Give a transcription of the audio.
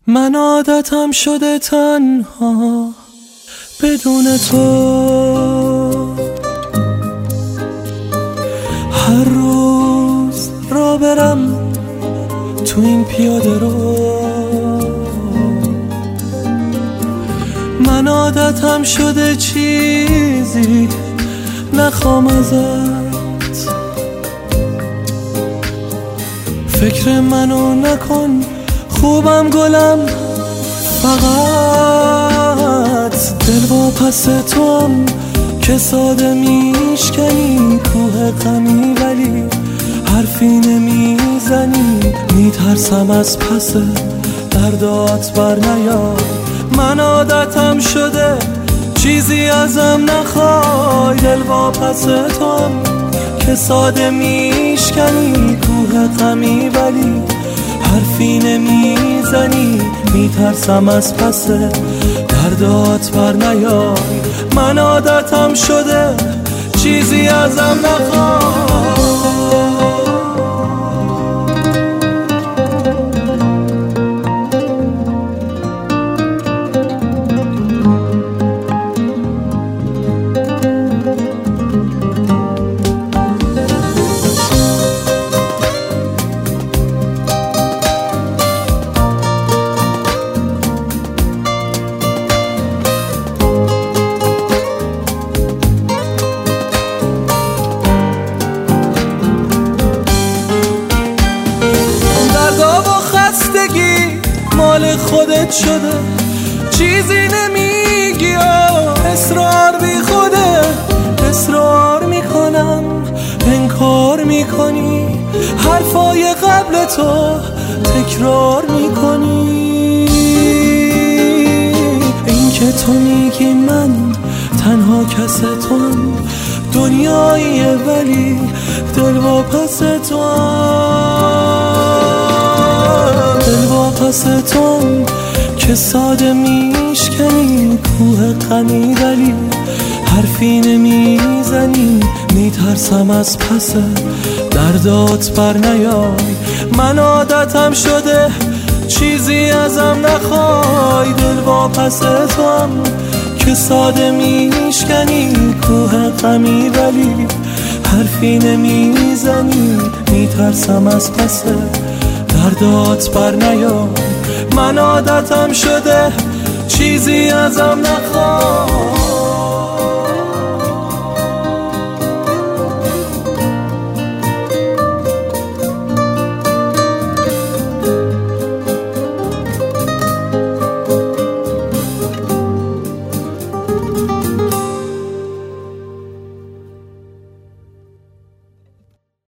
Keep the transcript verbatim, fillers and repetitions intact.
من عادتم شده تنها بدون تو، هر روز را برم تو این پیاده رو. من عادتم شده چیزی نخوام ازت، فکر منو نکن خوبم گلم، فقط دل با پس توام که ساده میشکنی کوه غمی، ولی حرفی نمیزنی، میترسم از پس دردات بر نیاد. من عادتم شده چیزی ازم نخوای، دل با پس توام که ساده میشکنی کوه غمی، ولی حرفی نمیزنی، میترسم از پس دردات بر نیای. من عادتم شده چیزی ازم نخوای. مال خودت شده، چیزی نمیگی، اصرار بی خوده، اصرار میکنم انکار میکنی، حرفای قبل تو تکرار میکنی. این که تو میگی من تنها کس توام، دنیاییه ولی دل واپس توام، دل واپس توام که ساده میشکنی کوه غمی، ولی حرفی نمیزنی، میترسم از پس دردات بر نیای. من عادتم شده چیزی ازم نخوای، دل واپس توام که ساده میشکنی کوه غمی، ولی حرفی نمیزنی، میترسم از پس دردات بر نیای. من عادتم شده چیزی ازم نخوای.